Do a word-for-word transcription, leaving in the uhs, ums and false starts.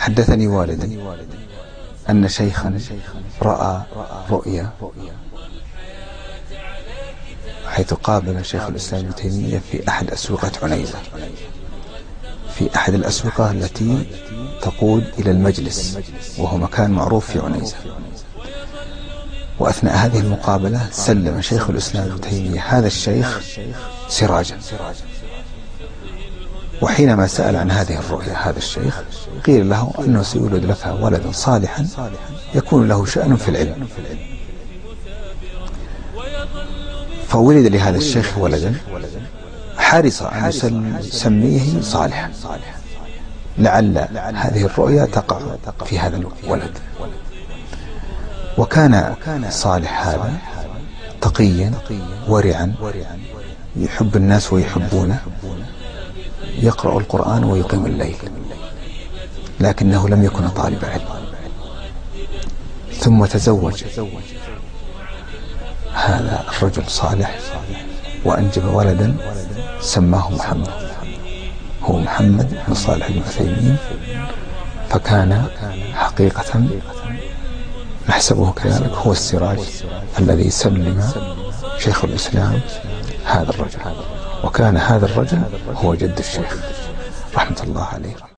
حدثني والدي أن شيخا رأى رؤيا حيث قابل شيخ الإسلام ابن تيمية في أحد أسوقة عنيزة، في أحد الأسوقة التي تقود إلى المجلس، وهو مكان معروف في عنيزة. وأثناء هذه المقابلة سلم شيخ الإسلام ابن تيمية هذا الشيخ سراجا، وحينما سأل عن هذه الرؤيا هذا الشيخ قيل له أنه سيولد لك ولدا صالحا يكون له شأن في العلم. فولد لهذا الشيخ ولدا حرص أن يسميه صالحا لعل هذه الرؤيا تقع في هذا الولد. وكان صالح هذا تقيا ورعا يحب الناس ويحبونه، يقرأ القرآن ويقيم الليل، لكنه لم يكن طالب علم. ثم تزوج هذا الرجل صالح وأنجب ولدا سماه محمد، هو محمد بن صالح بن عثيمين. فكان حقيقة نحسبه كذلك هو السراج الذي سلم شيخ الإسلام هذا الرجل، وكان هذا الرجل هو جد الشيخ رحمة الله عليه.